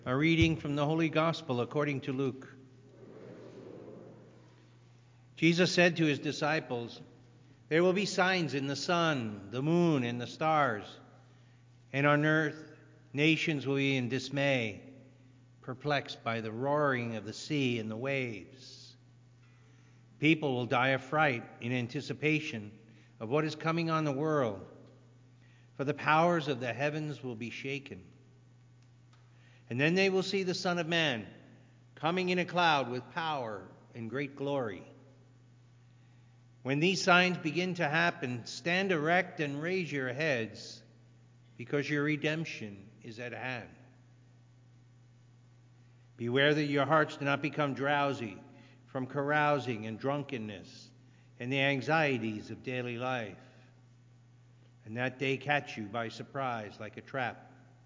A reading from the Holy Gospel according to Luke. Jesus said to his disciples, "There will be signs in the sun, the moon, and the stars, and on earth nations will be in dismay, perplexed by the roaring of the sea and the waves. People will die of fright in anticipation of what is coming on the world, for the powers of the heavens will be shaken. And then they will see the Son of Man coming in a cloud with power and great glory. When these signs begin to happen, stand erect and raise your heads, because your redemption is at hand. Beware that your hearts do not become drowsy from carousing and drunkenness and the anxieties of daily life, and that day catch you by surprise like a trap.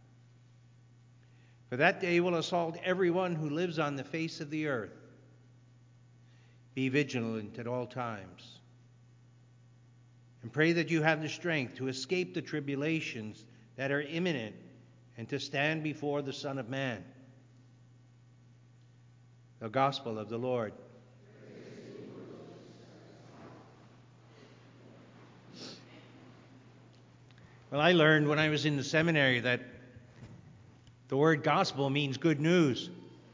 For that day will assault everyone who lives on the face of the earth. Be vigilant at all times, and pray that you have the strength to escape the tribulations that are imminent and to stand before the Son of Man." The Gospel of the Lord. Well, I learned when I was in the seminary that the word gospel means good news.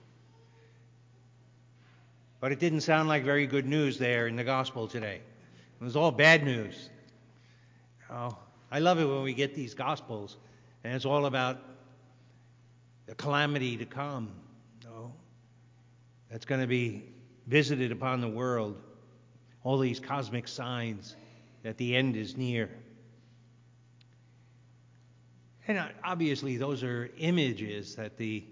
But it didn't sound like very good news there in the gospel today. It was all bad news. Oh, I love it when we get these gospels, and it's all about the calamity to come. Oh, that's going to be visited upon the world. All these cosmic signs that the end is near. And obviously, those are images that they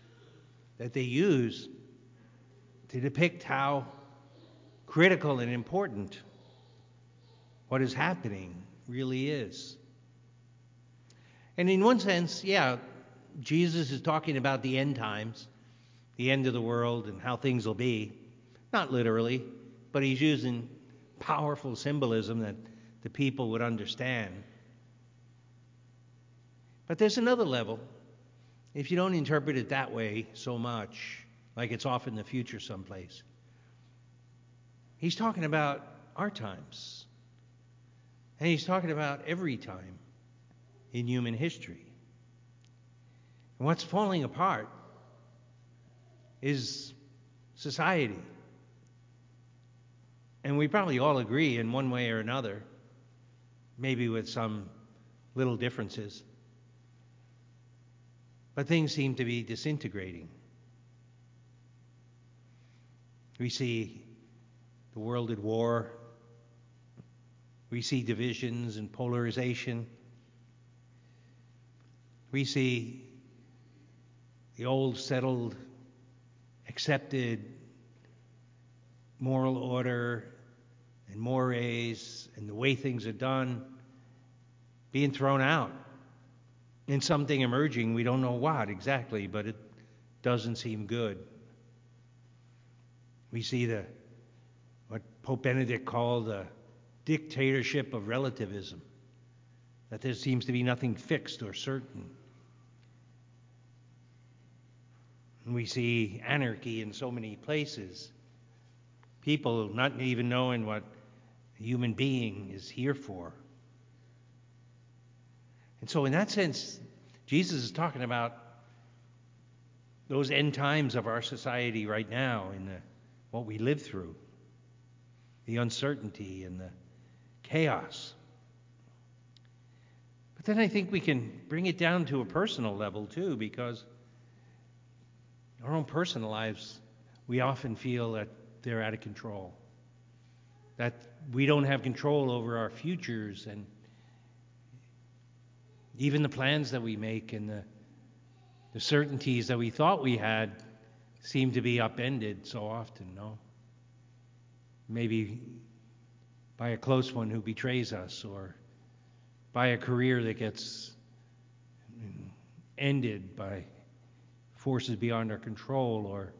use to depict how critical and important what is happening really is. And in one sense, yeah, Jesus is talking about the end times, the end of the world, and how things will be. Not literally, but he's using powerful symbolism that the people would understand. But there's another level. If you don't interpret it that way so much, like it's off in the future someplace, he's talking about our times. And he's talking about every time in human history. And what's falling apart is society. And we probably all agree in one way or another, maybe with some little differences. But things seem to be disintegrating. We see the world at war. We see divisions and polarization. We see the old, settled, accepted moral order and mores and the way things are done being thrown out. And something emerging, we don't know what exactly, but it doesn't seem good. We see what Pope Benedict called the dictatorship of relativism, that there seems to be nothing fixed or certain. And we see anarchy in so many places, people not even knowing what a human being is here for. And so in that sense, Jesus is talking about those end times of our society right now, in what we live through, the uncertainty and the chaos. But then I think we can bring it down to a personal level too, because our own personal lives, we often feel that they're out of control, that we don't have control over our futures, and even the plans that we make and the certainties that we thought we had seem to be upended so often, no? Maybe by a close one who betrays us, or by a career that gets ended by forces beyond our control, or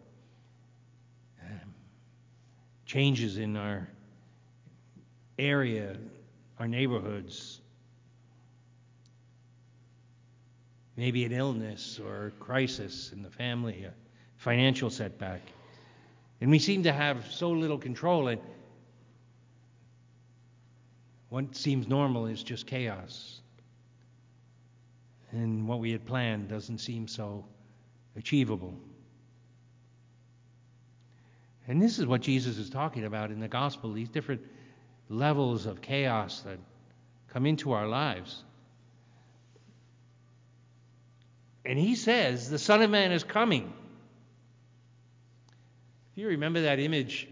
changes in our area, our neighborhoods. maybe an illness or crisis in the family, a financial setback. And we seem to have so little control, and what seems normal is just chaos. And what we had planned doesn't seem so achievable. And this is what Jesus is talking about in the gospel, these different levels of chaos that come into our lives. And he says, the Son of Man is coming. If you remember that image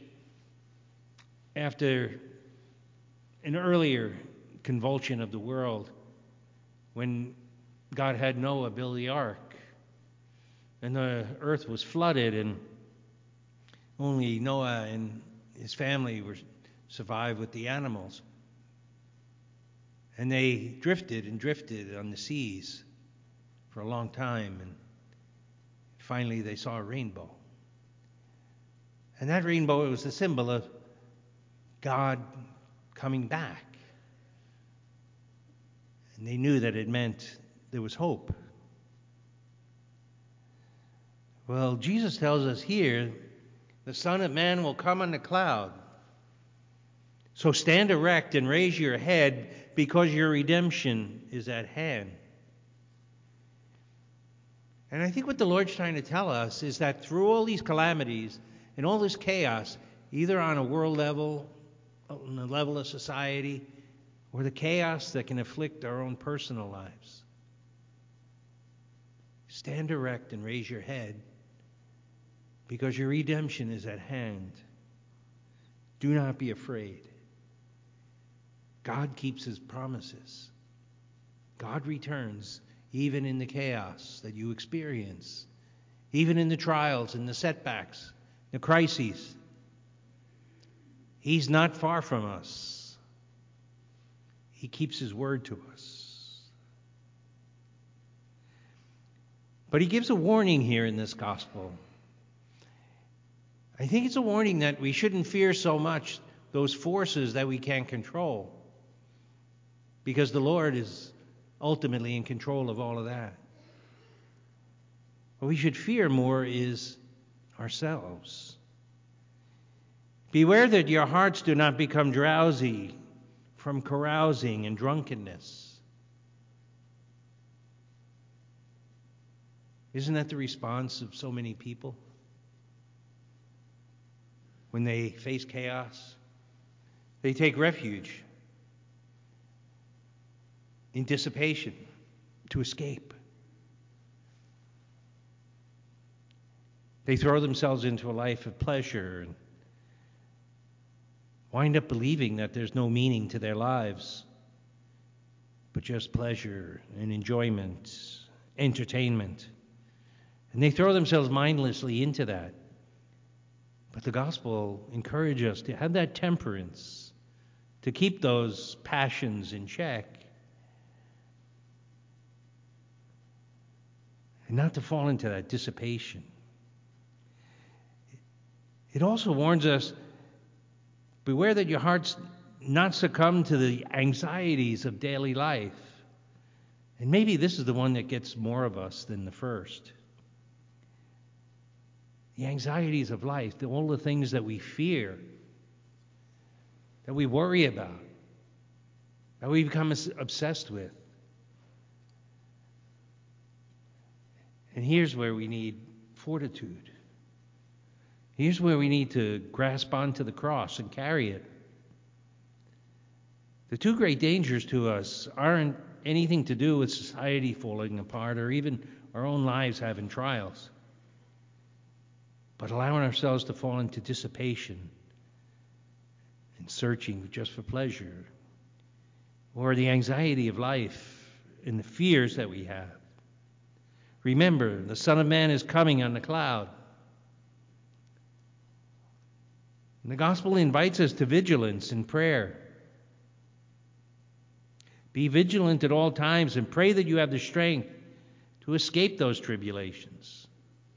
after an earlier convulsion of the world, when God had Noah build the ark, and the earth was flooded, and only Noah and his family survived with the animals. And they drifted and drifted on the seas for a long time, and finally they saw a rainbow. And that rainbow was the symbol of God coming back. And they knew that it meant there was hope. Well, Jesus tells us here, the Son of Man will come on a cloud. So stand erect and raise your head, because your redemption is at hand. And I think what the Lord's trying to tell us is that through all these calamities and all this chaos, either on a world level, on the level of society, or the chaos that can afflict our own personal lives, stand erect and raise your head, because your redemption is at hand. Do not be afraid. God keeps his promises. God returns even in the chaos that you experience, even in the trials and the setbacks, the crises. He's not far from us. He keeps his word to us. But he gives a warning here in this gospel. I think it's a warning that we shouldn't fear so much those forces that we can't control, because the Lord is ultimately in control of all of that. What we should fear more is ourselves. Beware that your hearts do not become drowsy from carousing and drunkenness. Isn't that the response of so many people? When they face chaos, they take refuge in dissipation to escape. They throw themselves into a life of pleasure and wind up believing that there's no meaning to their lives, but just pleasure and enjoyment, entertainment. And they throw themselves mindlessly into that. But the gospel encourages us to have that temperance, to keep those passions in check, and not to fall into that dissipation. It also warns us, beware that your hearts not succumb to the anxieties of daily life. And maybe this is the one that gets more of us than the first. The anxieties of life, all the things that we fear, that we worry about, that we become obsessed with. And here's where we need fortitude. Here's where we need to grasp onto the cross and carry it. The two great dangers to us aren't anything to do with society falling apart or even our own lives having trials, but allowing ourselves to fall into dissipation and searching just for pleasure, or the anxiety of life and the fears that we have. Remember, the Son of Man is coming on the cloud. And the gospel invites us to vigilance and prayer. Be vigilant at all times and pray that you have the strength to escape those tribulations.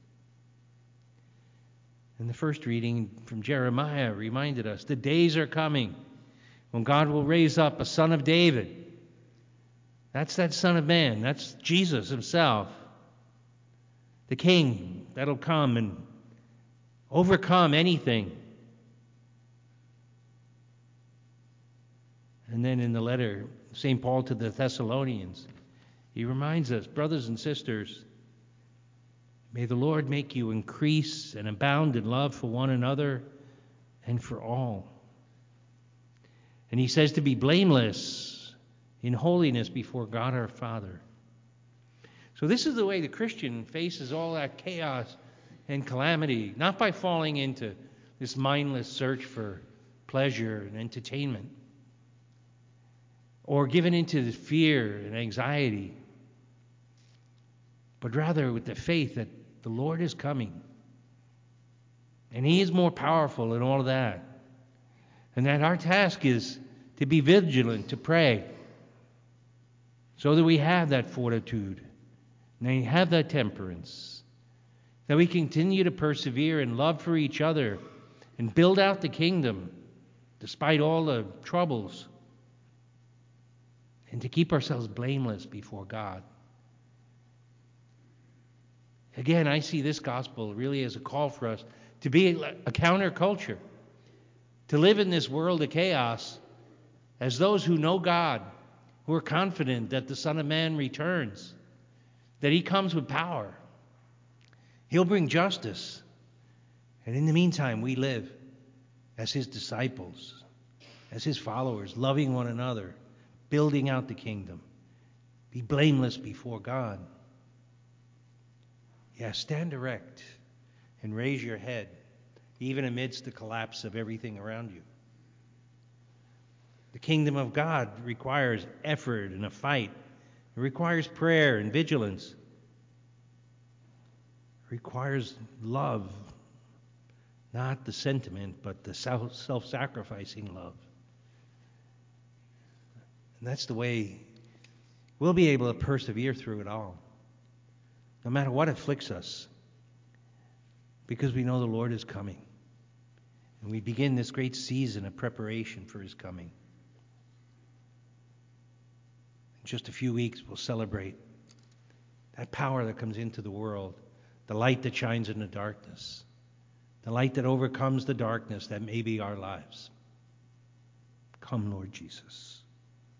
And the first reading from Jeremiah reminded us the days are coming when God will raise up a son of David That's that Son of Man. That's Jesus himself. The King that'll come and overcome anything. And then in the letter, St. Paul to the Thessalonians, he reminds us, brothers and sisters, may the Lord make you increase and abound in love for one another and for all. And he says to be blameless in holiness before God our Father. So this is the way the Christian faces all that chaos and calamity, not by falling into this mindless search for pleasure and entertainment, or given into the fear and anxiety, but rather with the faith that the Lord is coming. And he is more powerful in all of that. And that our task is to be vigilant, to pray, so that we have that fortitude, and we have that temperance, that we continue to persevere in love for each other and build out the kingdom despite all the troubles, and to keep ourselves blameless before God. Again, I see this gospel really as a call for us to be a counterculture, to live in this world of chaos as those who know God, who are confident that the Son of Man returns, that he comes with power. He'll bring justice. And in the meantime, we live as his disciples, as his followers, loving one another, building out the kingdom. Be blameless before God. Yeah, stand erect and raise your head, even amidst the collapse of everything around you. The kingdom of God requires effort and a fight. It requires prayer and vigilance. It requires love, not the sentiment, but the self-sacrificing love. And that's the way we'll be able to persevere through it all, no matter what afflicts us, because we know the Lord is coming. And we begin this great season of preparation for his coming. In just a few weeks, we'll celebrate that power that comes into the world, the light that shines in the darkness, the light that overcomes the darkness that may be our lives. Come, Lord Jesus.